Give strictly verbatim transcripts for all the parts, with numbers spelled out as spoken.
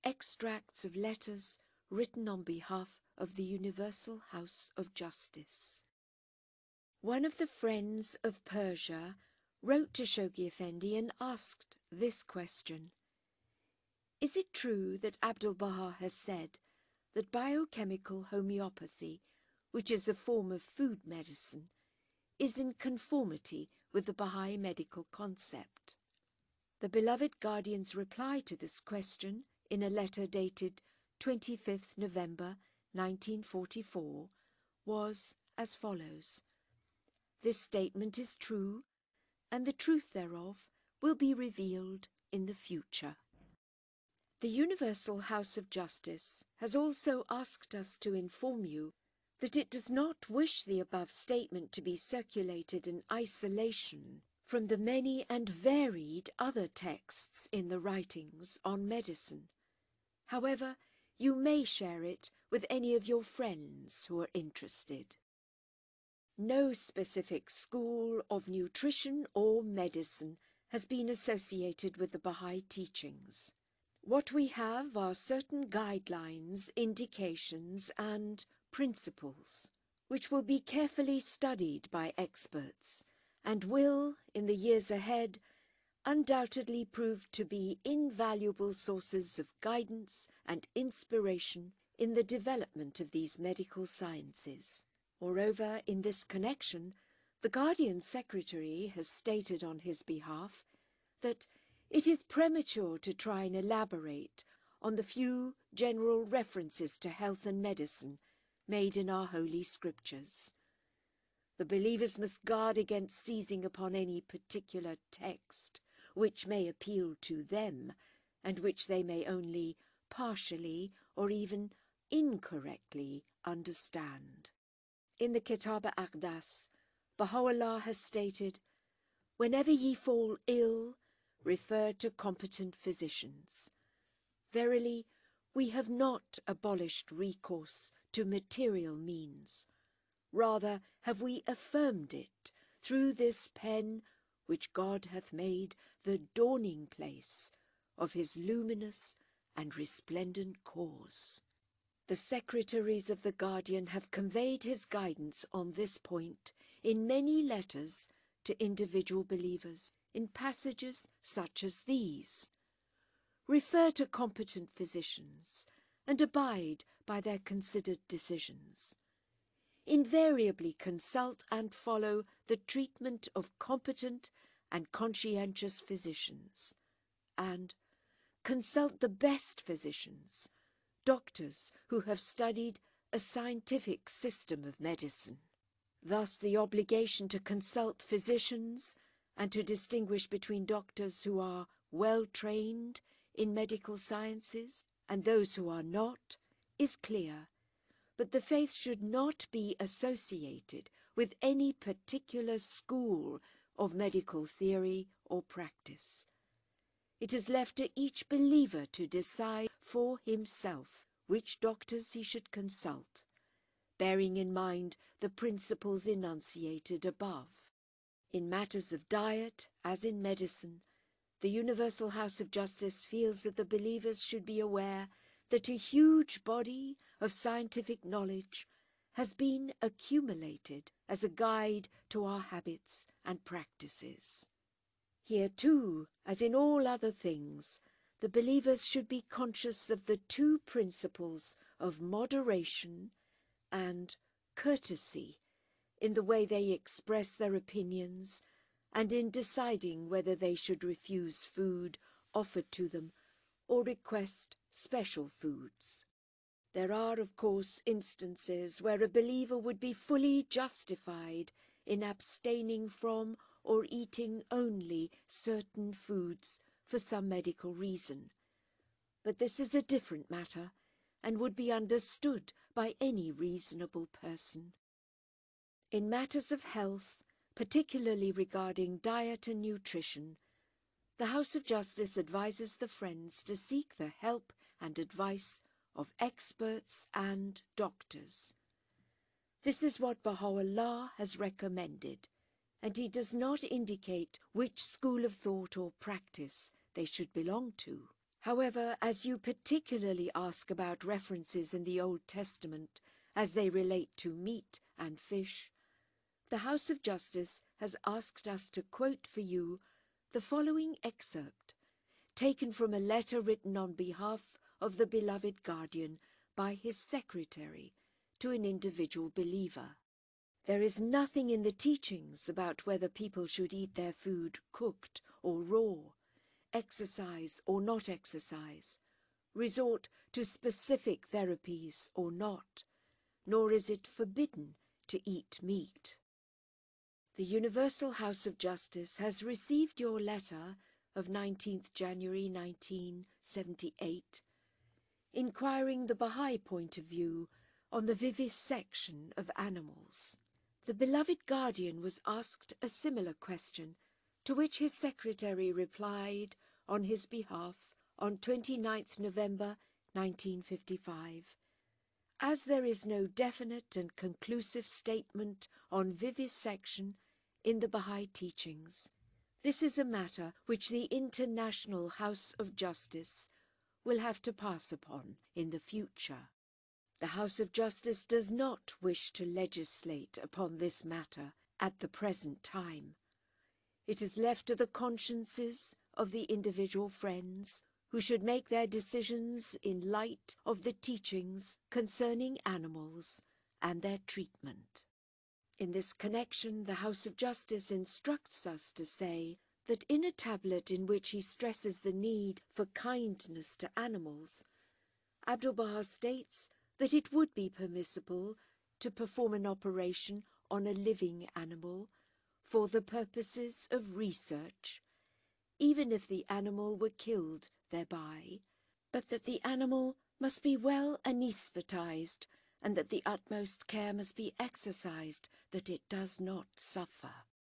extracts of letters written on behalf of the Universal House of Justice. One of the friends of Persia wrote to Shoghi Effendi and asked this question: Is it true that Abdu'l-Baha has said that biochemical homeopathy, which is a form of food medicine, is in conformity with the Baha'i medical concept? The beloved Guardian's reply to this question in a letter dated twenty-fifth November nineteen forty-four was as follows: This statement is true, and the truth thereof will be revealed in the future. The Universal House of Justice has also asked us to inform you that it does not wish the above statement to be circulated in isolation from the many and varied other texts in the writings on medicine. However, you may share it with any of your friends who are interested. No specific school of nutrition or medicine has been associated with the Baha'i teachings. What we have are certain guidelines, indications, and principles, which will be carefully studied by experts and will, in the years ahead, undoubtedly prove to be invaluable sources of guidance and inspiration in the development of these medical sciences. Moreover, in this connection, the Guardian Secretary has stated on his behalf that it is premature to try and elaborate on the few general references to health and medicine made in our holy scriptures. The believers must guard against seizing upon any particular text which may appeal to them, and which they may only partially or even incorrectly understand. In the Kitab-i-Aqdas, Baha'u'llah has stated, "Whenever ye fall ill, refer to competent physicians." Verily, we have not abolished recourse to material means. Rather have we affirmed it through this pen which God hath made the dawning place of his luminous and resplendent cause. The secretaries of the Guardian have conveyed his guidance on this point in many letters to individual believers, in passages such as these: Refer to competent physicians, and abide by their considered decisions. Invariably consult and follow the treatment of competent and conscientious physicians, and consult the best physicians, doctors who have studied a scientific system of medicine. Thus the obligation to consult physicians and to distinguish between doctors who are well trained in medical sciences and those who are not is clear, but the faith should not be associated with any particular school of medical theory or practice. It is left to each believer to decide for himself which doctors he should consult, bearing in mind the principles enunciated above. In matters of diet, as in medicine, the Universal House of Justice feels that the believers should be aware that a huge body of scientific knowledge has been accumulated as a guide to our habits and practices. Here too, as in all other things, the believers should be conscious of the two principles of moderation and courtesy in the way they express their opinions and in deciding whether they should refuse food offered to them or request special foods. There are, of course, instances where a believer would be fully justified in abstaining from or eating only certain foods for some medical reason, but this is a different matter and would be understood by any reasonable person. In matters of health, particularly regarding diet and nutrition, the House of Justice advises the Friends to seek the help and advice of experts and doctors. This is what Baha'u'llah has recommended, and he does not indicate which school of thought or practice they should belong to. However, as you particularly ask about references in the Old Testament as they relate to meat and fish, the House of Justice has asked us to quote for you the following excerpt, taken from a letter written on behalf of the beloved guardian by his secretary to an individual believer. There is nothing in the teachings about whether people should eat their food cooked or raw, exercise or not exercise, resort to specific therapies or not, nor is it forbidden to eat meat. The Universal House of Justice has received your letter of nineteenth January nineteen seventy-eight, inquiring the Baha'i point of view on the vivisection of animals. The beloved guardian was asked a similar question, to which his secretary replied on his behalf on twenty-ninth November nineteen fifty-five. As there is no definite and conclusive statement on vivisection in the Baha'i teachings, this is a matter which the International House of Justice will have to pass upon in the future. The House of Justice does not wish to legislate upon this matter at the present time. It is left to the consciences of the individual friends, who should make their decisions in light of the teachings concerning animals and their treatment. In this connection, the House of Justice instructs us to say that in a tablet in which he stresses the need for kindness to animals, Abdu'l-Baha states that it would be permissible to perform an operation on a living animal for the purposes of research, even if the animal were killed thereby, but that the animal must be well anaesthetized and that the utmost care must be exercised that it does not suffer.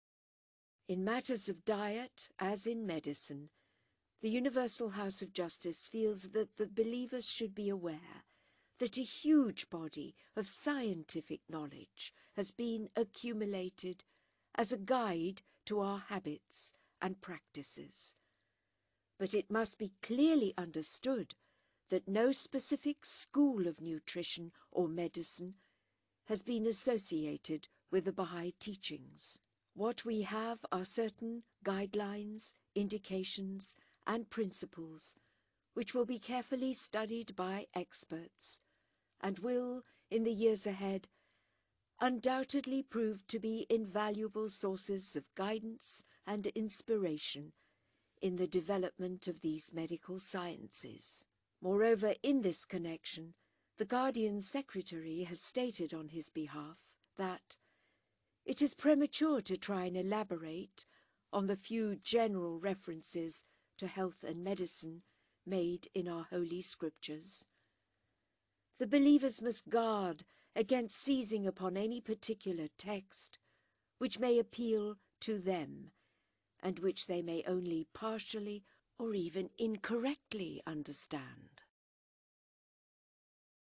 In matters of diet, as in medicine, the Universal House of Justice feels that the believers should be aware that a huge body of scientific knowledge has been accumulated as a guide to our habits and practices. But it must be clearly understood that no specific school of nutrition or medicine has been associated with the Baha'i teachings. What we have are certain guidelines, indications, and principles which will be carefully studied by experts and will, in the years ahead, undoubtedly prove to be invaluable sources of guidance and inspiration in the development of these medical sciences. Moreover, in this connection, the Guardian's Secretary has stated on his behalf that it is premature to try and elaborate on the few general references to health and medicine made in our Holy Scriptures. The believers must guard against seizing upon any particular text which may appeal to them and which they may only partially or even incorrectly understand.